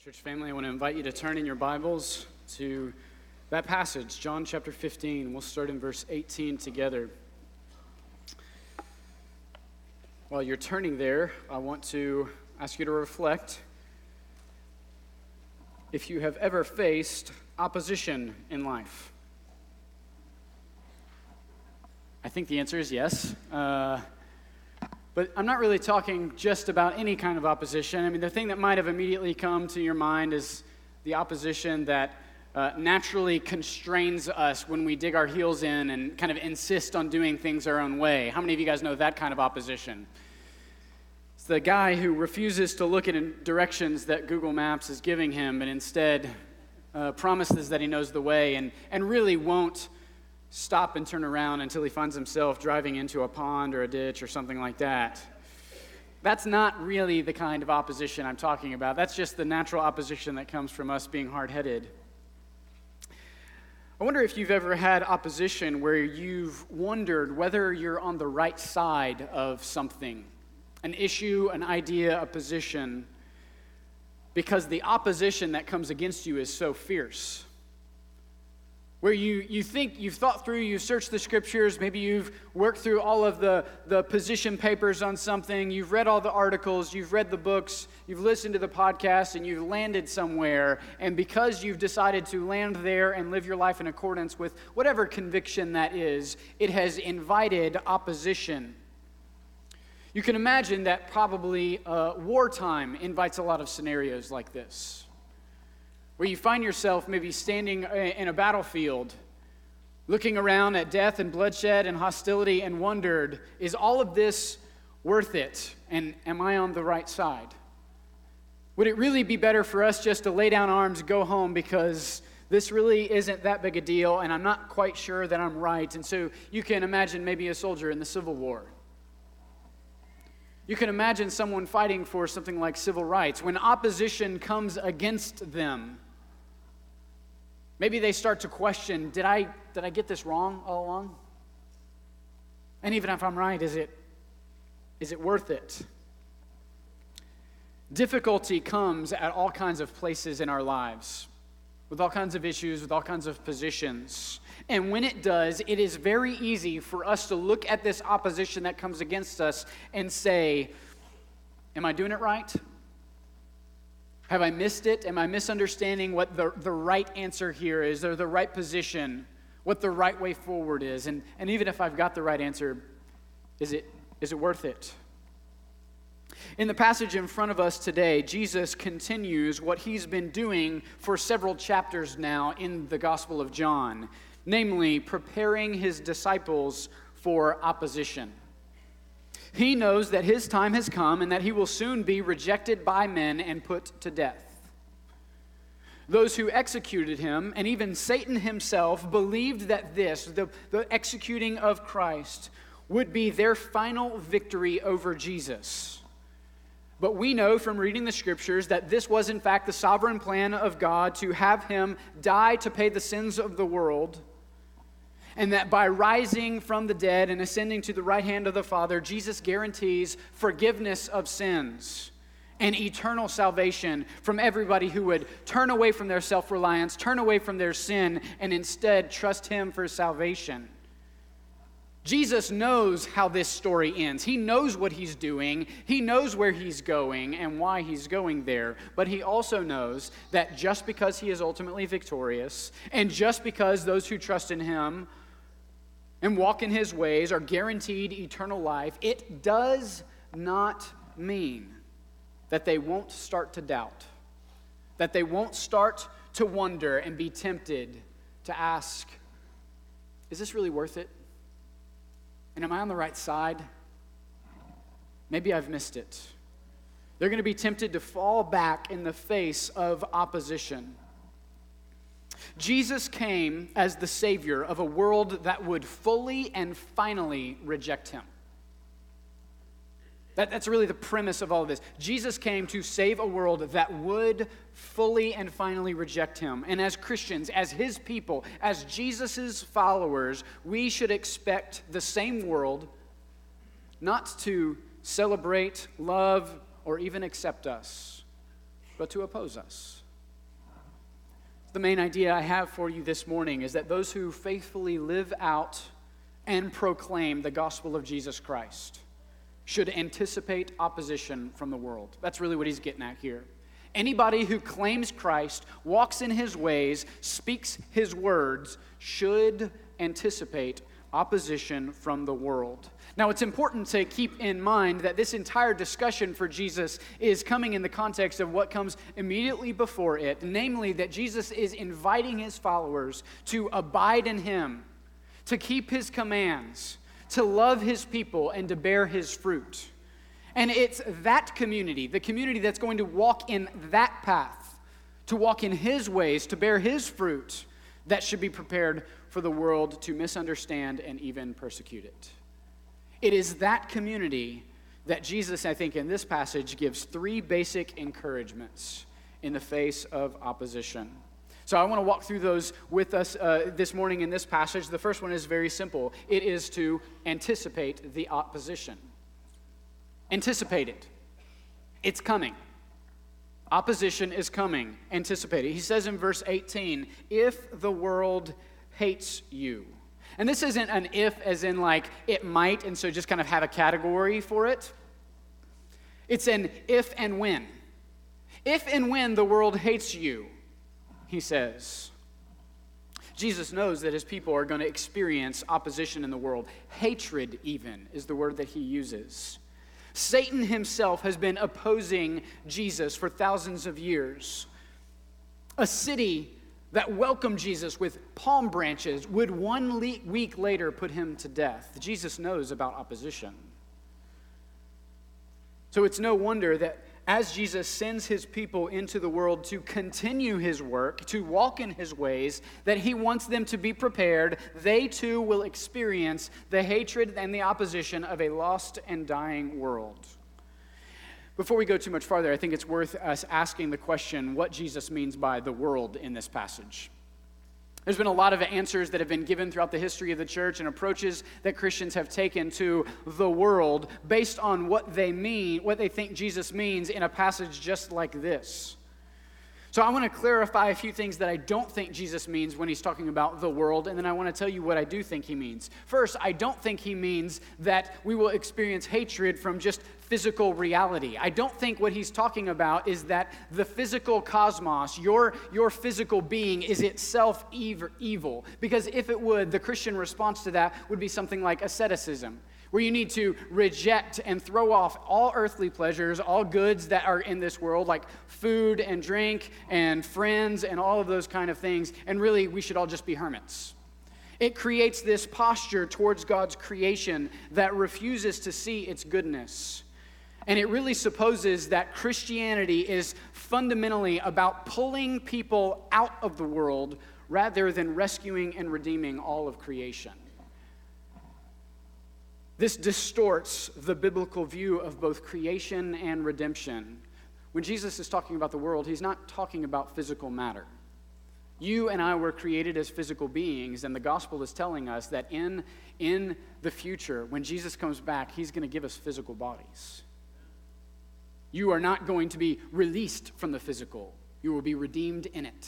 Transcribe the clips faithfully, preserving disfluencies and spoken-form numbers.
Church family, I want to invite you to turn in your Bibles to that passage, John chapter fifteen. We'll start in verse eighteen together. While you're turning there, I want to ask you to reflect if you have ever faced opposition in life. I think the answer is yes. Uh, But I'm not really talking just about any kind of opposition. I mean, the thing that might have immediately come to your mind is the opposition that uh, naturally constrains us when we dig our heels in and kind of insist on doing things our own way. How many of you guys know that kind of opposition? It's the guy who refuses to look in directions that Google Maps is giving him and instead uh, promises that he knows the way and, and really won't stop and turn around until he finds himself driving into a pond or a ditch or something like that. That's not really the kind of opposition I'm talking about. That's just the natural opposition that comes from us being hard-headed. I wonder if you've ever had opposition where you've wondered whether you're on the right side of something, an issue, an idea, a position, because the opposition that comes against you is so fierce. Where you, you think, you've thought through, you've searched the scriptures, maybe you've worked through all of the, the position papers on something, you've read all the articles, you've read the books, you've listened to the podcast, and you've landed somewhere. And because you've decided to land there and live your life in accordance with whatever conviction that is, it has invited opposition. You can imagine that probably uh, wartime invites a lot of scenarios like this, where you find yourself maybe standing in a battlefield, looking around at death and bloodshed and hostility and wondered, is all of this worth it? And am I on the right side? Would it really be better for us just to lay down arms, go home, because this really isn't that big a deal and I'm not quite sure that I'm right? And so you can imagine maybe a soldier in the Civil War. You can imagine someone fighting for something like civil rights. When opposition comes against them, maybe they start to question, did I did I get this wrong all along? And even if I'm right, is it is it worth it? Difficulty comes at all kinds of places in our lives, with all kinds of issues, with all kinds of positions. And when it does, it is very easy for us to look at this opposition that comes against us and say, am I doing it right? Have I missed it? Am I misunderstanding what the, the right answer here is, or the right position, what the right way forward is? And, and even if I've got the right answer, is it is it worth it? In the passage in front of us today, Jesus continues what he's been doing for several chapters now in the Gospel of John, namely preparing his disciples for opposition. He knows that his time has come and that he will soon be rejected by men and put to death. Those who executed him, and even Satan himself, believed that this, the, the executing of Christ, would be their final victory over Jesus. But we know from reading the scriptures that this was in fact the sovereign plan of God to have him die to pay the sins of the world, and that by rising from the dead and ascending to the right hand of the Father, Jesus guarantees forgiveness of sins and eternal salvation from everybody who would turn away from their self-reliance, turn away from their sin, and instead trust him for salvation. Jesus knows how this story ends. He knows what he's doing. He knows where he's going and why he's going there. But he also knows that just because he is ultimately victorious, and just because those who trust in him and walk in his ways are guaranteed eternal life, it does not mean that they won't start to doubt, that they won't start to wonder and be tempted to ask, is this really worth it? And am I on the right side? Maybe I've missed it. They're going to be tempted to fall back in the face of opposition. Jesus came as the Savior of a world that would fully and finally reject him. That, that's really the premise of all of this. Jesus came to save a world that would fully and finally reject him. And as Christians, as his people, as Jesus' followers, we should expect the same world not to celebrate, love, or even accept us, but to oppose us. The main idea I have for you this morning is that those who faithfully live out and proclaim the gospel of Jesus Christ should anticipate opposition from the world. That's really what he's getting at here. Anybody who claims Christ, walks in his ways, speaks his words, should anticipate opposition from the world. Now, it's important to keep in mind that this entire discussion for Jesus is coming in the context of what comes immediately before it, namely that Jesus is inviting his followers to abide in him, to keep his commands, to love his people, and to bear his fruit. And it's that community, the community that's going to walk in that path, to walk in his ways, to bear his fruit, that should be prepared for the world to misunderstand and even persecute it. It is that community that Jesus, I think, in this passage gives three basic encouragements in the face of opposition. So I want to walk through those with us uh, this morning in this passage. The first one is very simple. It is to anticipate the opposition. Anticipate it. It's coming. Opposition is coming. Anticipate it. He says in verse eighteen, if the world hates you. And this isn't an if as in like it might, and so just kind of have a category for it. It's an if and when. If and when the world hates you, he says. Jesus knows that his people are going to experience opposition in the world. Hatred even is the word that he uses. Satan himself has been opposing Jesus for thousands of years. A city that welcomed Jesus with palm branches would one le- week later put him to death. Jesus knows about opposition. So it's no wonder that as Jesus sends his people into the world to continue his work, to walk in his ways, that he wants them to be prepared. They too will experience the hatred and the opposition of a lost and dying world. Before we go too much farther, I think it's worth us asking the question what Jesus means by the world in this passage. There's been a lot of answers that have been given throughout the history of the church and approaches that Christians have taken to the world based on what they mean, what they think Jesus means in a passage just like this. So I want to clarify a few things that I don't think Jesus means when he's talking about the world, and then I want to tell you what I do think he means. First, I don't think he means that we will experience hatred from just physical reality. I don't think what he's talking about is that the physical cosmos, your, your physical being, is itself evil. Because if it would, the Christian response to that would be something like asceticism, where you need to reject and throw off all earthly pleasures, all goods that are in this world, like food and drink and friends and all of those kind of things, and really we should all just be hermits. It creates this posture towards God's creation that refuses to see its goodness. And it really supposes that Christianity is fundamentally about pulling people out of the world rather than rescuing and redeeming all of creation. This distorts the biblical view of both creation and redemption. When Jesus is talking about the world, he's not talking about physical matter. You and I were created as physical beings, and the gospel is telling us that in, in the future, when Jesus comes back, he's going to give us physical bodies. You are not going to be released from the physical. You will be redeemed in it.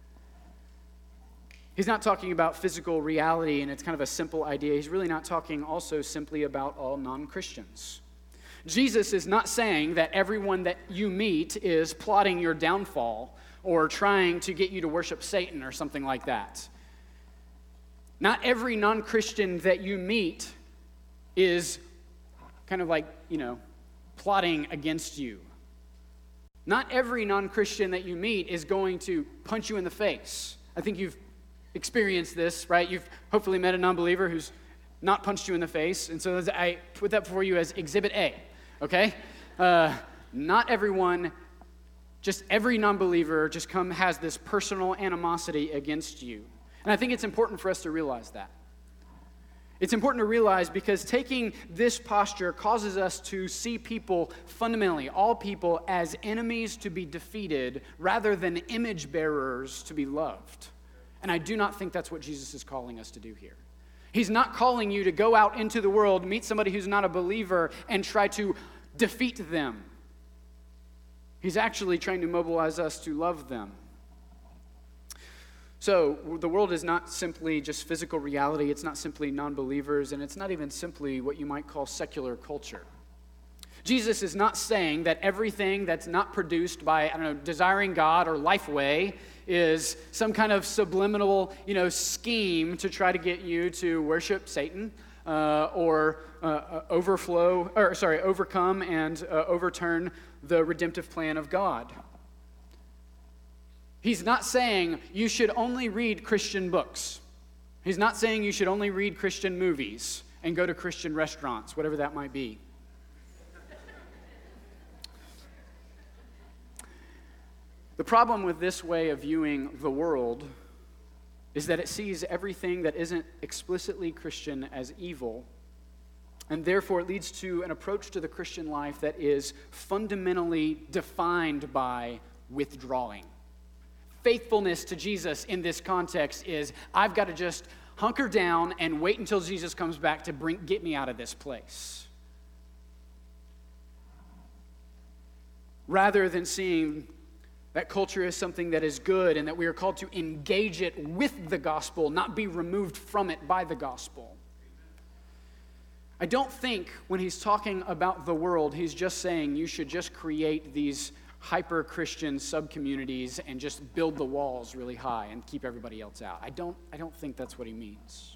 He's not talking about physical reality, and it's kind of a simple idea. He's really not talking also simply about all non-Christians. Jesus is not saying that everyone that you meet is plotting your downfall or trying to get you to worship Satan or something like that. Not every non-Christian that you meet is kind of like, you know, plotting against you. Not every non-Christian that you meet is going to punch you in the face. I think you've experienced this, right? You've hopefully met a non-believer who's not punched you in the face, and so I put that before you as Exhibit A, okay? Uh, not everyone, just every non-believer just come has this personal animosity against you. And I think it's important for us to realize that. It's important to realize because taking this posture causes us to see people fundamentally, all people, as enemies to be defeated rather than image bearers to be loved. And I do not think that's what Jesus is calling us to do here. He's not calling you to go out into the world, meet somebody who's not a believer, and try to defeat them. He's actually trying to mobilize us to love them. So the world is not simply just physical reality. It's not simply non-believers, and it's not even simply what you might call secular culture. Jesus is not saying that everything that's not produced by, I don't know, Desiring God or Lifeway is some kind of subliminal, you know, scheme to try to get you to worship Satan uh, or uh, overflow, or sorry, overcome and uh, overturn the redemptive plan of God. He's not saying you should only read Christian books. He's not saying you should only read Christian movies and go to Christian restaurants, whatever that might be. The problem with this way of viewing the world is that it sees everything that isn't explicitly Christian as evil, and therefore it leads to an approach to the Christian life that is fundamentally defined by withdrawing. Faithfulness to Jesus in this context is, I've got to just hunker down and wait until Jesus comes back to bring get me out of this place. Rather than seeing that culture is something that is good and that we are called to engage it with the gospel, not be removed from it by the gospel. I don't think when he's talking about the world, he's just saying you should just create these hyper-Christian sub-communities and just build the walls really high and keep everybody else out. I don't, I don't think that's what he means.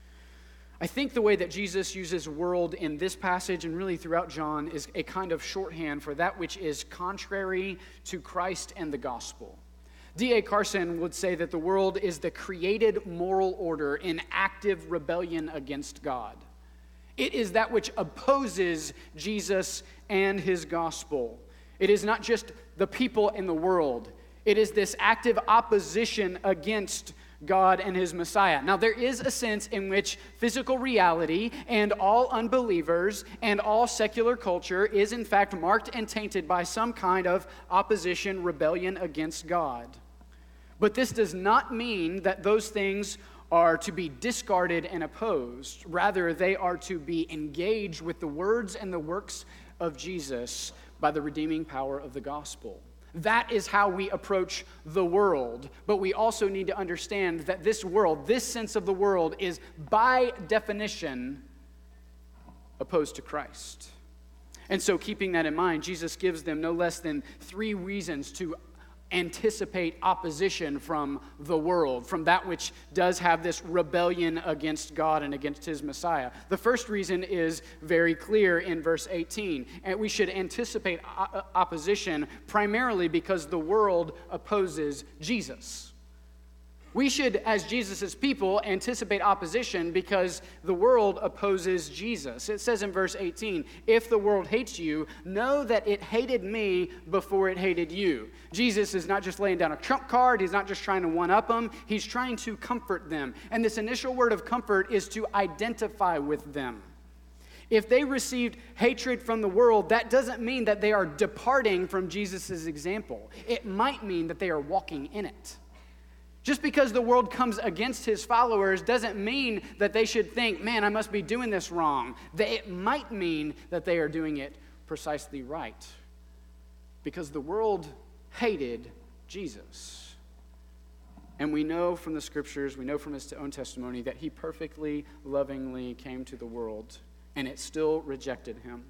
I think the way that Jesus uses world in this passage and really throughout John is a kind of shorthand for that which is contrary to Christ and the gospel. D A Carson would say that the world is the created moral order in active rebellion against God. It is that which opposes Jesus and his gospel. It is not just the people in the world. It is this active opposition against God and his Messiah. Now, there is a sense in which physical reality and all unbelievers and all secular culture is in fact marked and tainted by some kind of opposition, rebellion against God. But this does not mean that those things are to be discarded and opposed. Rather, they are to be engaged with the words and the works of Jesus by the redeeming power of the gospel. That is how we approach the world. But we also need to understand that this world, this sense of the world, is by definition opposed to Christ. And so keeping that in mind, Jesus gives them no less than three reasons to anticipate opposition from the world, from that which does have this rebellion against God and against his Messiah. The first reason is very clear in verse eighteen, and we should anticipate opposition primarily because the world opposes Jesus. We should, as Jesus' people, anticipate opposition because the world opposes Jesus. It says in verse eighteen, if the world hates you, know that it hated me before it hated you. Jesus is not just laying down a trump card. He's not just trying to one-up them. He's trying to comfort them. And this initial word of comfort is to identify with them. If they received hatred from the world, that doesn't mean that they are departing from Jesus' example. It might mean that they are walking in it. Just because the world comes against his followers doesn't mean that they should think, man, I must be doing this wrong. It might mean that they are doing it precisely right. Because the world hated Jesus. And we know from the scriptures, we know from his own testimony that he perfectly, lovingly came to the world, and it still rejected him.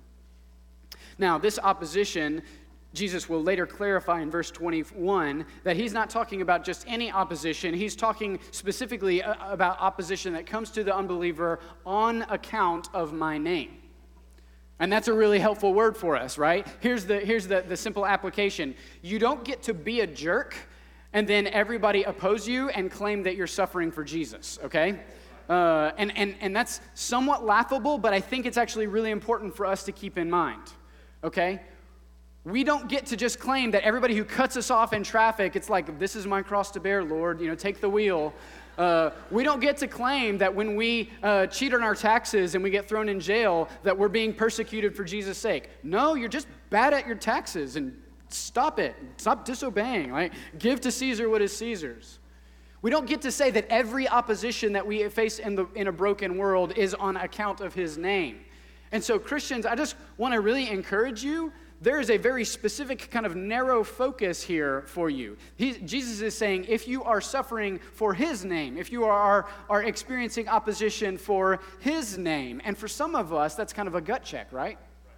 Now, this opposition, Jesus will later clarify in verse twenty-one that he's not talking about just any opposition. He's talking specifically about opposition that comes to the unbeliever on account of my name. And that's a really helpful word for us, right? Here's the, here's the, the simple application. You don't get to be a jerk and then everybody oppose you and claim that you're suffering for Jesus, okay? Uh, and, and, and that's somewhat laughable, but I think it's actually really important for us to keep in mind, okay? We don't get to just claim that everybody who cuts us off in traffic, it's like, this is my cross to bear, Lord, you know, take the wheel. Uh, we don't get to claim that when we uh, cheat on our taxes and we get thrown in jail, that we're being persecuted for Jesus' sake. No, you're just bad at your taxes, and stop it. Stop disobeying. Right? Give to Caesar what is Caesar's. We don't get to say that every opposition that we face in, the, in a broken world is on account of his name. And so Christians, I just want to really encourage you there is a very specific kind of narrow focus here for you. He, Jesus is saying, if you are suffering for his name, if you are, are experiencing opposition for his name, and for some of us, that's kind of a gut check, right?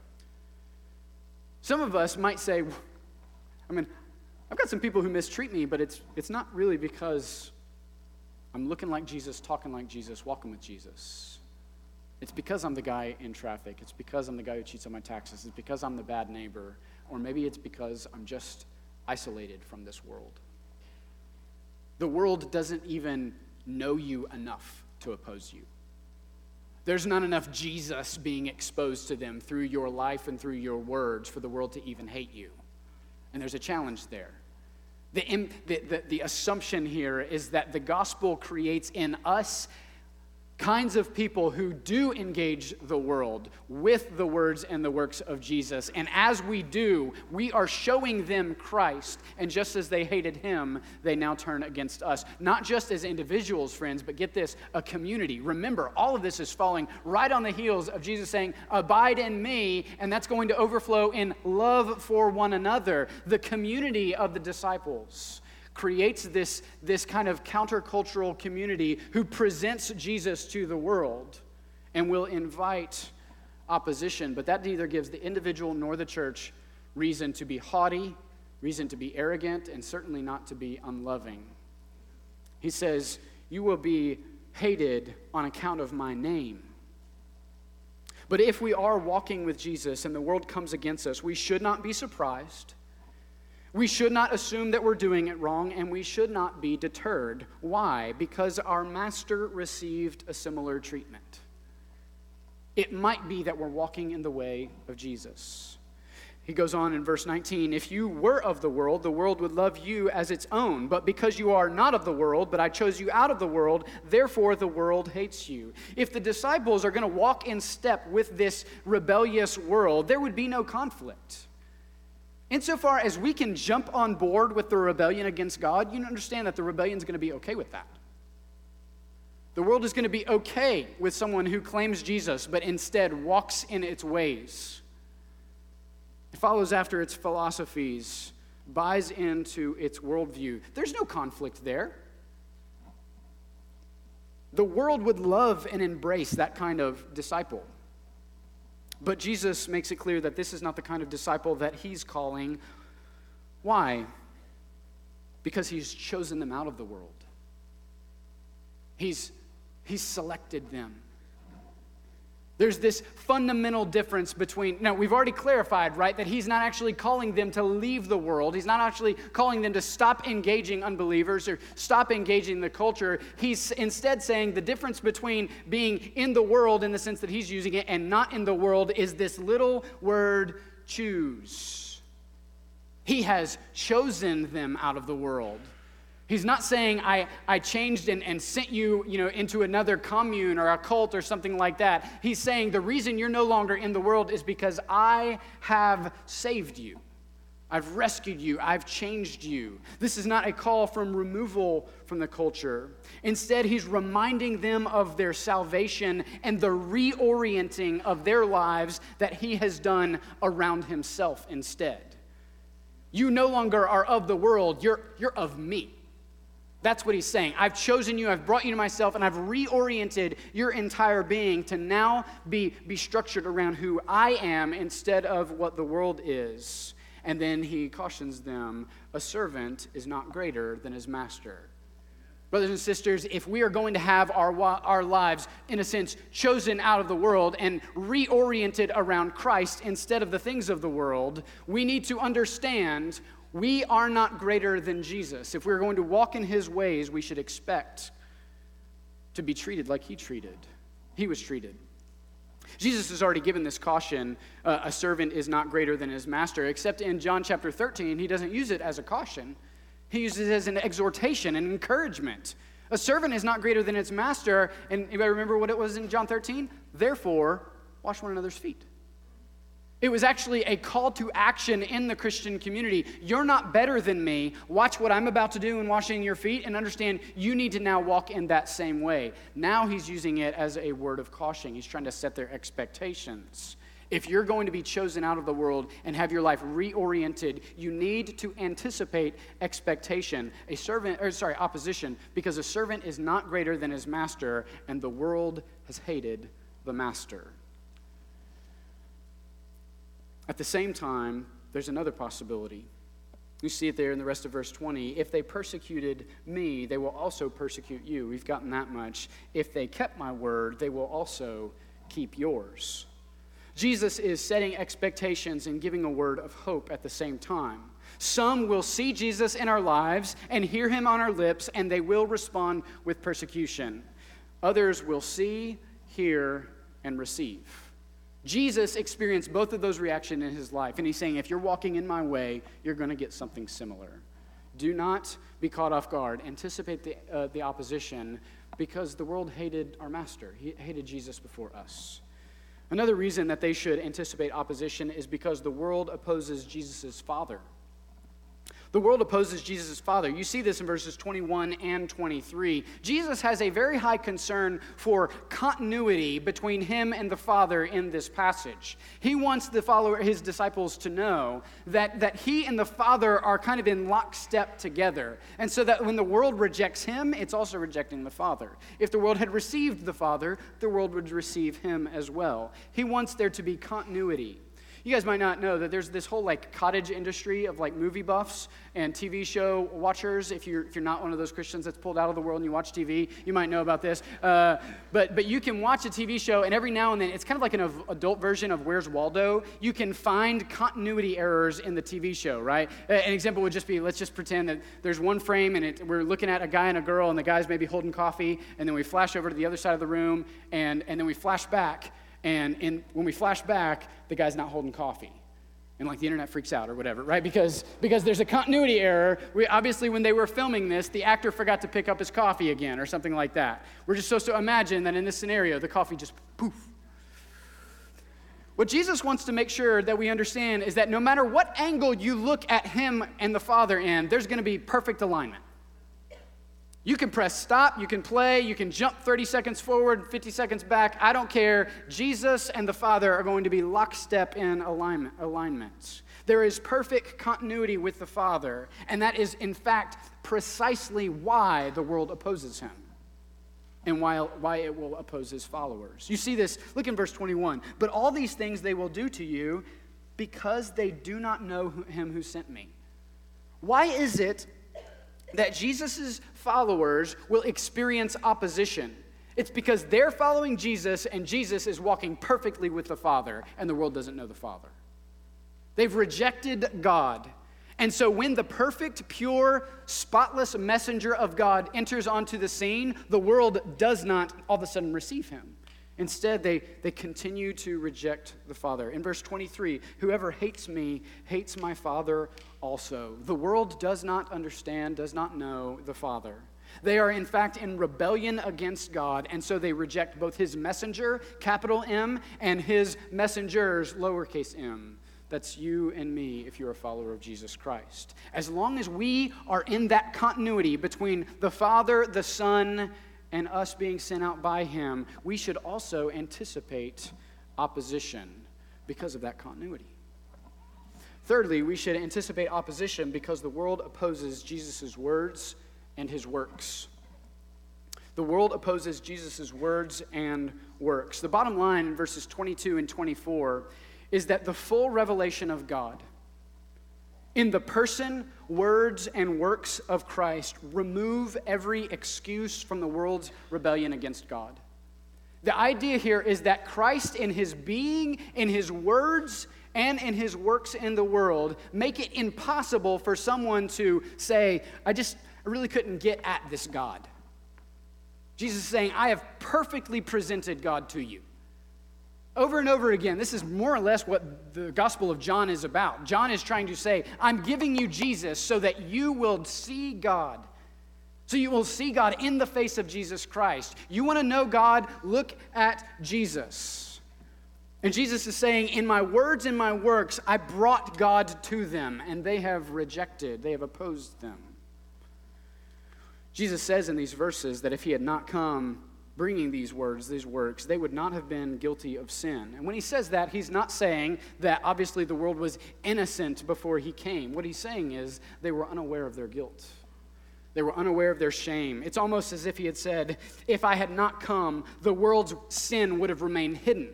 Some of us might say, I mean, I've got some people who mistreat me, but it's it's not really because I'm looking like Jesus, talking like Jesus, walking with Jesus. It's because I'm the guy in traffic. It's because I'm the guy who cheats on my taxes. It's because I'm the bad neighbor. Or maybe it's because I'm just isolated from this world. The world doesn't even know you enough to oppose you. There's not enough Jesus being exposed to them through your life and through your words for the world to even hate you. And there's a challenge there. The, the, the, the assumption here is that the gospel creates in us kinds of people who do engage the world with the words and the works of Jesus. And as we do, we are showing them Christ. And just as they hated him, they now turn against us. Not just as individuals, friends, but get this, a community. Remember, all of this is falling right on the heels of Jesus saying, abide in me, and that's going to overflow in love for one another. The community of the disciples creates this, this kind of countercultural community who presents Jesus to the world and will invite opposition. But that neither gives the individual nor the church reason to be haughty, reason to be arrogant, and certainly not to be unloving. He says, you will be hated on account of my name. But if we are walking with Jesus and the world comes against us, we should not be surprised. We should not assume that we're doing it wrong, and we should not be deterred. Why? Because our master received a similar treatment. It might be that we're walking in the way of Jesus. He goes on in verse nineteen, if you were of the world, the world would love you as its own. But because you are not of the world, but I chose you out of the world, therefore the world hates you. If the disciples are going to walk in step with this rebellious world, there would be no conflict. Insofar as we can jump on board with the rebellion against God, you understand that the rebellion is going to be okay with that. The world is going to be okay with someone who claims Jesus, but instead walks in its ways. It follows after its philosophies, buys into its worldview. There's no conflict there. The world would love and embrace that kind of disciple. But Jesus makes it clear that this is not the kind of disciple that he's calling. Why? Because he's chosen them out of the world. He's, he's selected them. There's this fundamental difference between, now we've already clarified, right, that he's not actually calling them to leave the world. He's not actually calling them to stop engaging unbelievers or stop engaging the culture. He's instead saying the difference between being in the world in the sense that he's using it and not in the world is this little word, choose. He has chosen them out of the world. He's not saying, I, I changed and, and sent you, you know, into another commune or a cult or something like that. He's saying the reason you're no longer in the world is because I have saved you. I've rescued you. I've changed you. This is not a call from removal from the culture. Instead, he's reminding them of their salvation and the reorienting of their lives that he has done around himself instead. You no longer are of the world. You're, you're of me. That's what he's saying. I've chosen you, I've brought you to myself, and I've reoriented your entire being to now be, be structured around who I am instead of what the world is. And then he cautions them, a servant is not greater than his master. Brothers and sisters, if we are going to have our, our lives, in a sense, chosen out of the world and reoriented around Christ instead of the things of the world, we need to understand we are not greater than Jesus. If we're going to walk in his ways, we should expect to be treated like he treated. He was treated. Jesus has already given this caution, uh, a servant is not greater than his master, except in John chapter thirteen, he doesn't use it as a caution. He uses it as an exhortation, an encouragement. A servant is not greater than its master, and anybody remember what it was in John thirteen? Therefore, wash one another's feet. It was actually a call to action in the Christian community. You're not better than me. Watch what I'm about to do in washing your feet and understand you need to now walk in that same way. Now he's using it as a word of caution. He's trying to set their expectations. If you're going to be chosen out of the world and have your life reoriented, you need to anticipate expectation, a servant, or sorry, opposition, because a servant is not greater than his master, and the world has hated the master. At the same time, there's another possibility. You see it there in the rest of verse twenty. If they persecuted me, they will also persecute you. We've gotten that much. If they kept my word, they will also keep yours. Jesus is setting expectations and giving a word of hope at the same time. Some will see Jesus in our lives and hear him on our lips, and they will respond with persecution. Others will see, hear, and receive. Jesus experienced both of those reactions in his life, and he's saying, if you're walking in my way, you're going to get something similar. Do not be caught off guard. Anticipate the, uh, the opposition, because the world hated our master. He hated Jesus before us. Another reason that they should anticipate opposition is because the world opposes Jesus' Father. The world opposes Jesus' Father. You see this in verses twenty-one and twenty-three. Jesus has a very high concern for continuity between him and the Father in this passage. He wants the follower, his disciples to know that, that he and the Father are kind of in lockstep together. And so that when the world rejects him, it's also rejecting the Father. If the world had received the Father, the world would receive him as well. He wants there to be continuity. You guys might not know that there's this whole like cottage industry of like movie buffs and T V show watchers. If you're if you're not one of those Christians that's pulled out of the world and you watch T V, you might know about this. Uh, but but you can watch a T V show, and every now and then it's kind of like an adult version of Where's Waldo. You can find continuity errors in the T V show, right? An example would just be, let's just pretend that there's one frame and it, we're looking at a guy and a girl, and the guy's maybe holding coffee, and then we flash over to the other side of the room, and and then we flash back. And in, when we flash back, the guy's not holding coffee. And like the internet freaks out or whatever, right? Because, because there's a continuity error. We, obviously, when they were filming this, the actor forgot to pick up his coffee again or something like that. We're just supposed to imagine that in this scenario, the coffee just poof. What Jesus wants to make sure that we understand is that no matter what angle you look at him and the Father in, there's going to be perfect alignment. You can press stop, you can play, you can jump thirty seconds forward, fifty seconds back. I don't care. Jesus and the Father are going to be lockstep in alignment. alignment. There is perfect continuity with the Father, and that is, in fact, precisely why the world opposes him and why, why it will oppose his followers. You see this, look in verse twenty-one. But all these things they will do to you because they do not know him who sent me. Why is it that Jesus' followers will experience opposition? It's because they're following Jesus, and Jesus is walking perfectly with the Father, and the world doesn't know the Father. They've rejected God. And so when the perfect, pure, spotless messenger of God enters onto the scene, the world does not all of a sudden receive him. Instead, they, they continue to reject the Father. In verse twenty-three, whoever hates me hates my Father also. The world does not understand, does not know the Father. They are, in fact, in rebellion against God, and so they reject both his messenger, capital M, and his messengers, lowercase m. That's you and me if you're a follower of Jesus Christ. As long as we are in that continuity between the Father, the Son, and us being sent out by him, we should also anticipate opposition because of that continuity. Thirdly, we should anticipate opposition because the world opposes Jesus' words and his works. The world opposes Jesus' words and works. The bottom line in verses twenty-two and twenty-four is that the full revelation of God in the person, words, and works of Christ remove every excuse from the world's rebellion against God. The idea here is that Christ in his being, in his words, and in his works in the world make it impossible for someone to say, I just I really couldn't get at this God. Jesus is saying, I have perfectly presented God to you. Over and over again, this is more or less what the Gospel of John is about. John is trying to say, I'm giving you Jesus so that you will see God. So you will see God in the face of Jesus Christ. You want to know God? Look at Jesus. And Jesus is saying, in my words and my works, I brought God to them, and they have rejected, they have opposed them. Jesus says in these verses that if he had not come bringing these words, these works, they would not have been guilty of sin. And when he says that, he's not saying that obviously the world was innocent before he came. What he's saying is they were unaware of their guilt. They were unaware of their shame. It's almost as if he had said, if I had not come, the world's sin would have remained hidden.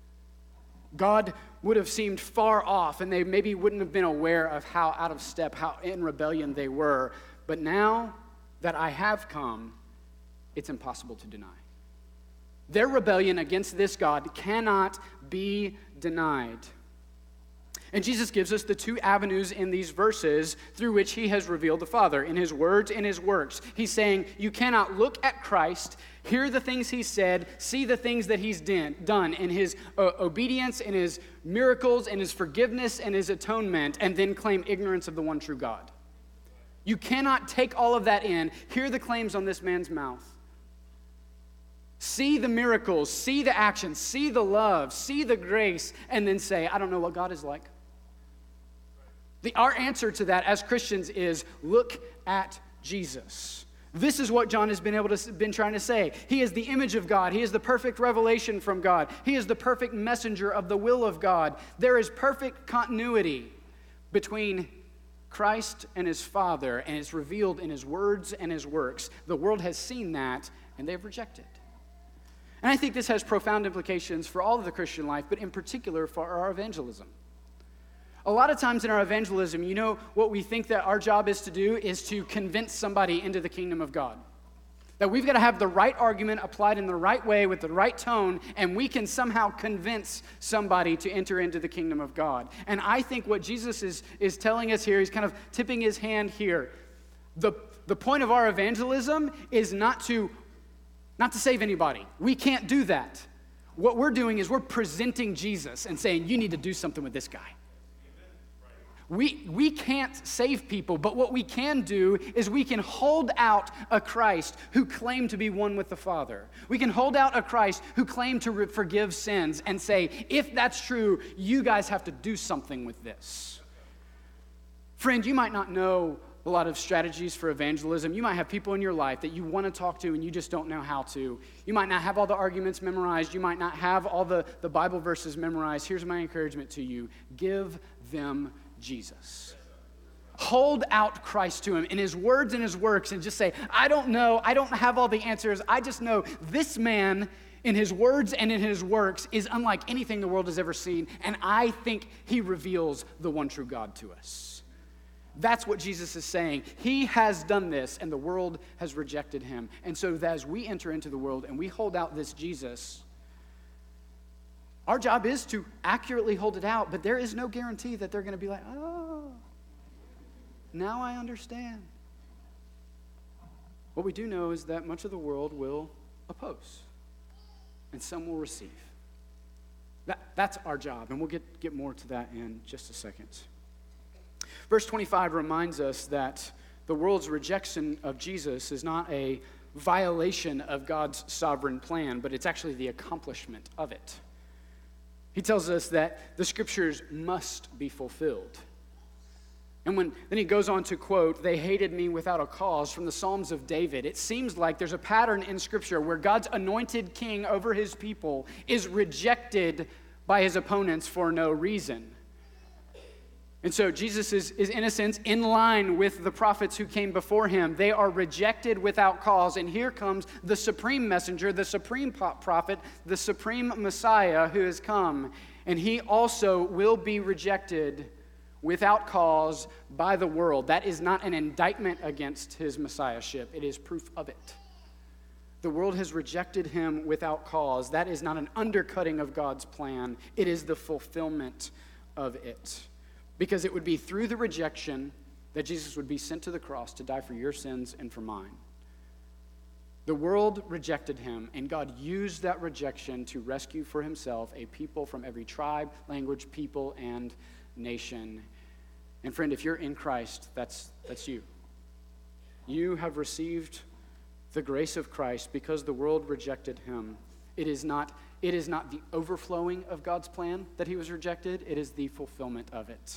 God would have seemed far off, and they maybe wouldn't have been aware of how out of step, how in rebellion they were. But now that I have come, it's impossible to deny. Their rebellion against this God cannot be denied. And Jesus gives us the two avenues in these verses through which he has revealed the Father, in his words and his works. He's saying you cannot look at Christ, hear the things he said, see the things that he's done in his uh, obedience, in his miracles, in his forgiveness, and his atonement, and then claim ignorance of the one true God. You cannot take all of that in, hear the claims on this man's mouth, see the miracles, see the actions, see the love, see the grace, and then say, I don't know what God is like. The, our answer to that as Christians is look at Jesus. This is what John has been able to been trying to say. He is the image of God. He is the perfect revelation from God. He is the perfect messenger of the will of God. There is perfect continuity between Christ and his Father, and it's revealed in his words and his works. The world has seen that, and they've rejected. And I think this has profound implications for all of the Christian life, but in particular for our evangelism. A lot of times in our evangelism, you know what we think that our job is to do is to convince somebody into the kingdom of God. That we've got to have the right argument applied in the right way with the right tone, and we can somehow convince somebody to enter into the kingdom of God. And I think what Jesus is, is telling us here, he's kind of tipping his hand here. The, the point of our evangelism is not to, not to save anybody. We can't do that. What we're doing is we're presenting Jesus and saying, you need to do something with this guy. We, we can't save people, but what we can do is we can hold out a Christ who claimed to be one with the Father. We can hold out a Christ who claimed to re- forgive sins and say, if that's true, you guys have to do something with this. Friend, you might not know a lot of strategies for evangelism. You might have people in your life that you want to talk to and you just don't know how to. You might not have all the arguments memorized. You might not have all the, the Bible verses memorized. Here's my encouragement to you. Give them Jesus. Hold out Christ to him in his words and his works and just say, I don't know, I don't have all the answers. I just know this man in his words and in his works is unlike anything the world has ever seen, and I think he reveals the one true God to us. That's what Jesus is saying. He has done this, and the world has rejected him. And so as we enter into the world and we hold out this Jesus, our job is to accurately hold it out, but there is no guarantee that they're going to be like, oh, now I understand. What we do know is that much of the world will oppose, and some will receive. That, that's our job, and we'll get, get more to that in just a second. Verse twenty-five reminds us that the world's rejection of Jesus is not a violation of God's sovereign plan, but it's actually the accomplishment of it. He tells us that the scriptures must be fulfilled. And when then he goes on to quote, they hated me without a cause, from the Psalms of David. It seems like there's a pattern in scripture where God's anointed king over his people is rejected by his opponents for no reason. And so Jesus is, is, in a sense, in line with the prophets who came before him. They are rejected without cause. And here comes the supreme messenger, the supreme prophet, the supreme Messiah who has come. And he also will be rejected without cause by the world. That is not an indictment against his messiahship. It is proof of it. The world has rejected him without cause. That is not an undercutting of God's plan. It is the fulfillment of it. Because it would be through the rejection that Jesus would be sent to the cross to die for your sins and for mine. The world rejected him, and God used that rejection to rescue for himself a people from every tribe, language, people, and nation. And friend, if you're in Christ, that's, that's you. You have received the grace of Christ because the world rejected him. It is not It is not the overflowing of God's plan that he was rejected. It is the fulfillment of it.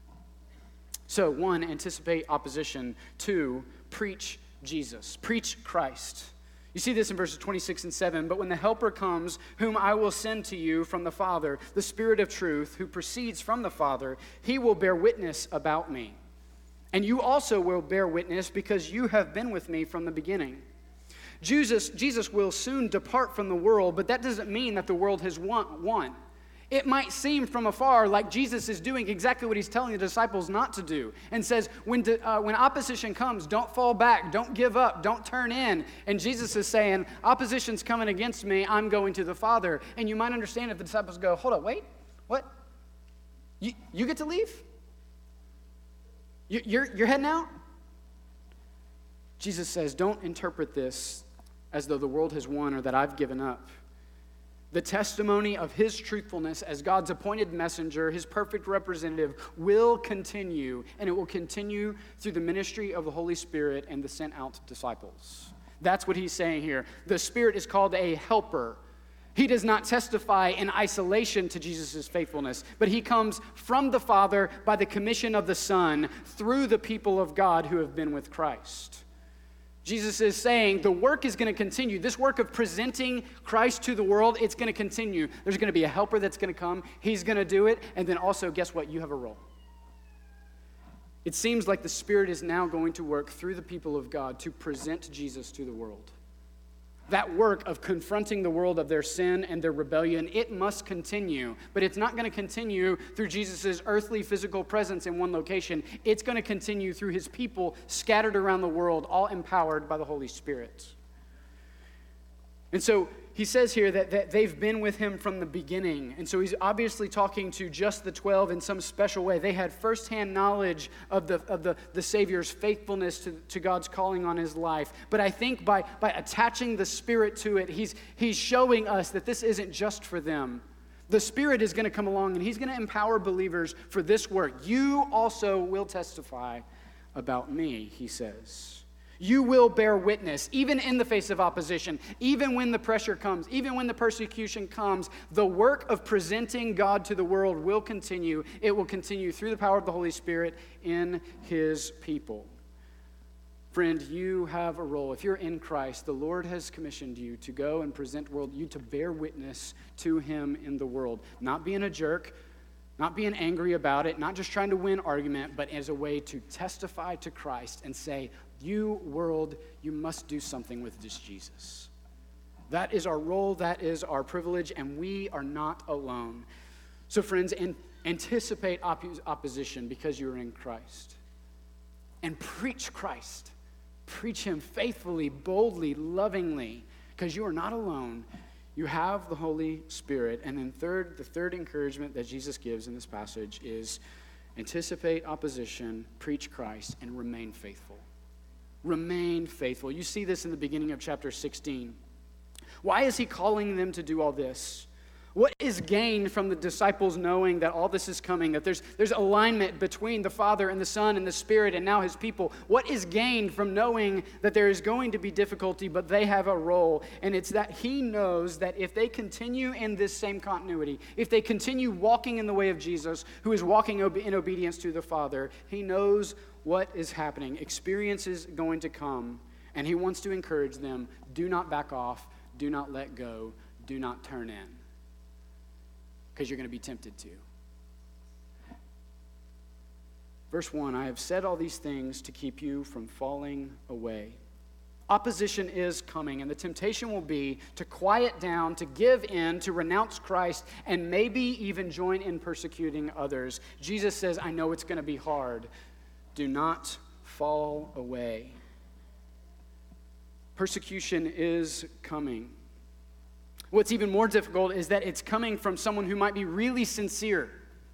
So, one, anticipate opposition. Two, preach Jesus. Preach Christ. You see this in verses twenty-six and seven. But when the Helper comes, whom I will send to you from the Father, the Spirit of truth, who proceeds from the Father, he will bear witness about me. And you also will bear witness because you have been with me from the beginning. Jesus, Jesus will soon depart from the world, but that doesn't mean that the world has won. won. It might seem from afar like Jesus is doing exactly what he's telling the disciples not to do, and says, when, uh, when opposition comes, don't fall back, don't give up, don't turn in. And Jesus is saying, opposition's coming against me, I'm going to the Father. And you might understand if the disciples go, hold up, wait, what? You, you get to leave? You, you're, you're heading out? Jesus says, don't interpret this as though the world has won or that I've given up. The testimony of his truthfulness as God's appointed messenger, his perfect representative, will continue, and it will continue through the ministry of the Holy Spirit and the sent out disciples. That's what he's saying here. The Spirit is called a helper. He does not testify in isolation to Jesus' faithfulness, but he comes from the Father by the commission of the Son through the people of God who have been with Christ. Jesus is saying the work is going to continue. This work of presenting Christ to the world, it's going to continue. There's going to be a helper that's going to come. He's going to do it. And then also, guess what? You have a role. It seems like the Spirit is now going to work through the people of God to present Jesus to the world. That work of confronting the world of their sin and their rebellion, it must continue. But it's not going to continue through Jesus' earthly physical presence in one location. It's going to continue through his people scattered around the world, all empowered by the Holy Spirit. And so he says here that, that they've been with him from the beginning. And so he's obviously talking to just the twelve in some special way. They had firsthand knowledge of the, of the, the Savior's faithfulness to, to God's calling on his life. But I think by, by attaching the Spirit to it, he's, he's showing us that this isn't just for them. The Spirit is going to come along and he's going to empower believers for this work. You also will testify about me, he says. You will bear witness, even in the face of opposition, even when the pressure comes, even when the persecution comes. The work of presenting God to the world will continue. It will continue through the power of the Holy Spirit in his people. Friend, you have a role. If you're in Christ, the Lord has commissioned you to go and present world, you to bear witness to him in the world. Not being a jerk, not being angry about it, not just trying to win argument, but as a way to testify to Christ and say, you world, you must do something with this Jesus. That is our role, that is our privilege, and we are not alone. So friends, an- anticipate op- opposition because you're in Christ. And preach Christ. Preach him faithfully, boldly, lovingly, because you are not alone. You have the Holy Spirit. And then third, the third encouragement that Jesus gives in this passage is anticipate opposition, preach Christ, and remain faithful. Remain faithful. You see this in the beginning of chapter sixteen. Why is he calling them to do all this? What is gained from the disciples knowing that all this is coming, that there's, there's alignment between the Father and the Son and the Spirit and now his people? What is gained from knowing that there is going to be difficulty, but they have a role? And it's that he knows that if they continue in this same continuity, if they continue walking in the way of Jesus, who is walking in obedience to the Father, he knows what is happening. Experience is going to come, and he wants to encourage them. Do not back off. Do not let go. Do not turn in. Because you're going to be tempted to. Verse one, I have said all these things to keep you from falling away. Opposition is coming, and the temptation will be to quiet down, to give in, to renounce Christ, and maybe even join in persecuting others. Jesus says, I know it's going to be hard. Do not fall away. Persecution is coming. What's even more difficult is that it's coming from someone who might be really sincere.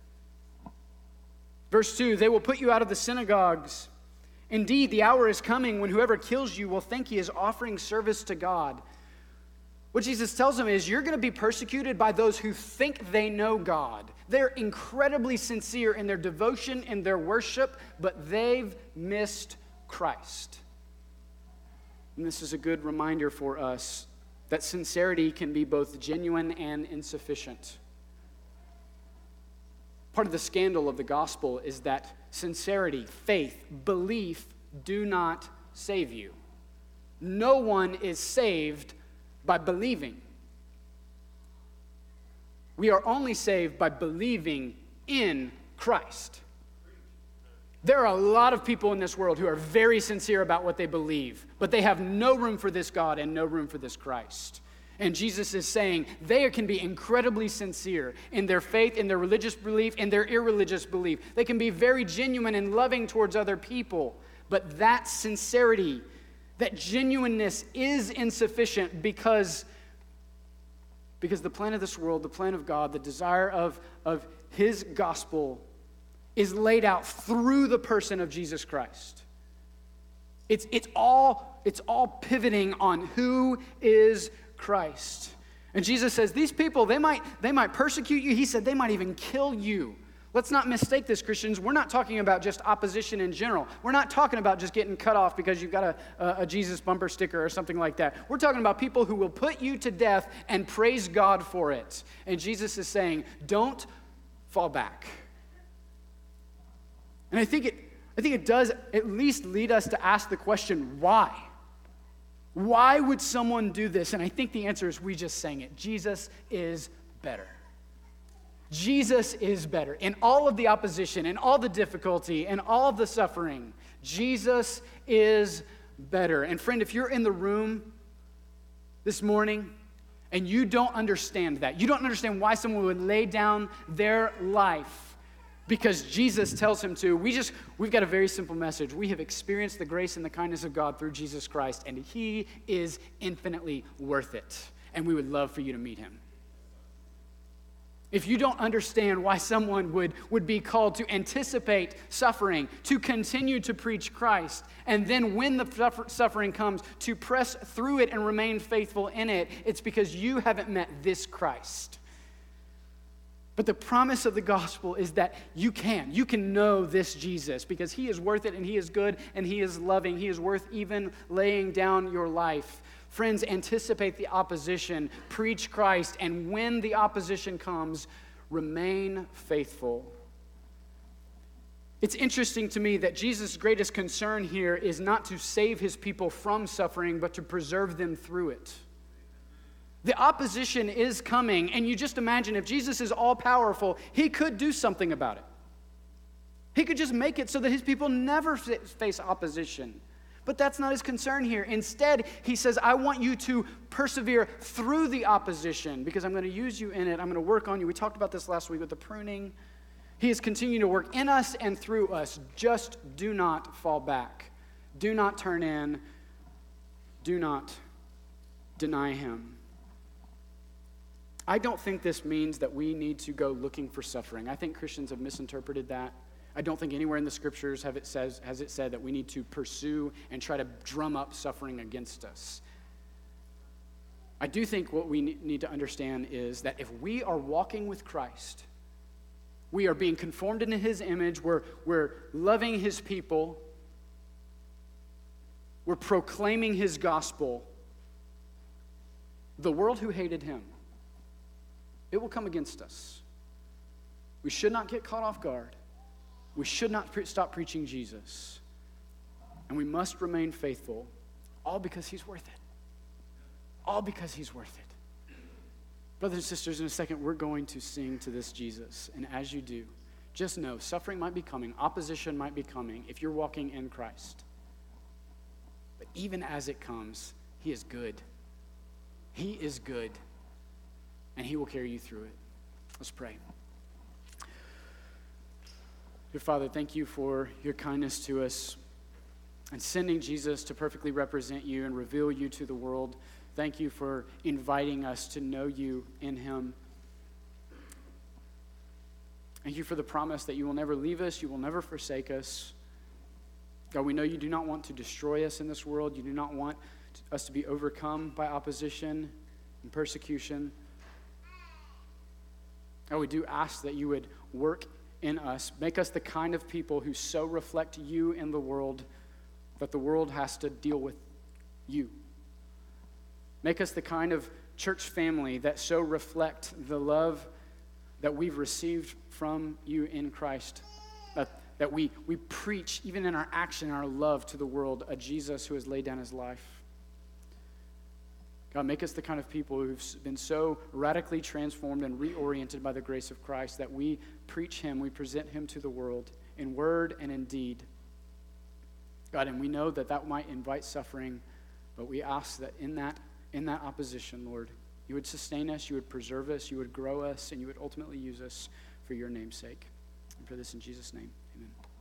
Verse two, they will put you out of the synagogues. Indeed, the hour is coming when whoever kills you will think he is offering service to God. What Jesus tells them is you're going to be persecuted by those who think they know God. They're incredibly sincere in their devotion and their worship, but they've missed Christ. And this is a good reminder for us that sincerity can be both genuine and insufficient. Part of the scandal of the gospel is that sincerity, faith, belief do not save you. No one is saved by believing. We are only saved by believing in Christ. There are a lot of people in this world who are very sincere about what they believe, but they have no room for this God and no room for this Christ. And Jesus is saying they can be incredibly sincere in their faith, in their religious belief, in their irreligious belief. They can be very genuine and loving towards other people, but that sincerity, that genuineness is insufficient because, because the plan of this world, the plan of God, the desire of, of his gospel is laid out through the person of Jesus Christ. It's, it's, all, it's all pivoting on who is Christ. And Jesus says, these people, they might, they might persecute you. He said they might even kill you. Let's not mistake this, Christians. We're not talking about just opposition in general. We're not talking about just getting cut off because you've got a, a, a Jesus bumper sticker or something like that. We're talking about people who will put you to death and praise God for it. And Jesus is saying, don't fall back. And I think it, I think it does at least lead us to ask the question, why? Why would someone do this? And I think the answer is we just sang it. Jesus is better. Jesus is better. In all of the opposition, in all the difficulty, in all of the suffering, Jesus is better. And friend, if you're in the room this morning and you don't understand that, you don't understand why someone would lay down their life because Jesus tells him to, we just, we've got a very simple message. We have experienced the grace and the kindness of God through Jesus Christ, and he is infinitely worth it. And we would love for you to meet him. If you don't understand why someone would, would be called to anticipate suffering, to continue to preach Christ, and then when the suffer- suffering comes, to press through it and remain faithful in it, it's because you haven't met this Christ. But the promise of the gospel is that you can. You can know this Jesus because he is worth it and he is good and he is loving. He is worth even laying down your life. Friends, anticipate the opposition, preach Christ, and when the opposition comes, remain faithful. It's interesting to me that Jesus' greatest concern here is not to save his people from suffering, but to preserve them through it. The opposition is coming, and you just imagine if Jesus is all-powerful, he could do something about it. He could just make it so that his people never face opposition. But that's not his concern here. Instead, he says, I want you to persevere through the opposition because I'm going to use you in it. I'm going to work on you. We talked about this last week with the pruning. He is continuing to work in us and through us. Just do not fall back. Do not turn in. Do not deny him. I don't think this means that we need to go looking for suffering. I think Christians have misinterpreted that. I don't think anywhere in the scriptures have it says, has it said that we need to pursue and try to drum up suffering against us. I do think what we need to understand is that if we are walking with Christ, we are being conformed into his image, we're, we're loving his people, we're proclaiming his gospel, the world who hated him, it will come against us. We should not get caught off guard. We should not pre- stop preaching Jesus. And we must remain faithful, all because he's worth it. All because he's worth it. Brothers and sisters, in a second, we're going to sing to this Jesus. And as you do, just know suffering might be coming, opposition might be coming if you're walking in Christ. But even as it comes, he is good. He is good. And he will carry you through it. Let's pray. Dear Father, thank you for your kindness to us and sending Jesus to perfectly represent you and reveal you to the world. Thank you for inviting us to know you in him. Thank you for the promise that you will never leave us, you will never forsake us. God, we know you do not want to destroy us in this world. You do not want us to be overcome by opposition and persecution. God, we do ask that you would work in us, make us the kind of people who so reflect you in the world that the world has to deal with you. Make us the kind of church family that so reflect the love that we've received from you in Christ, that, that we, we preach, even in our action, our love to the world, a Jesus who has laid down his life. God, make us the kind of people who've been so radically transformed and reoriented by the grace of Christ that we preach him, we present him to the world in word and in deed. God, and we know that that might invite suffering, but we ask that in that, in that opposition, Lord, you would sustain us, you would preserve us, you would grow us, and you would ultimately use us for your name's sake. And for this in Jesus' name, amen.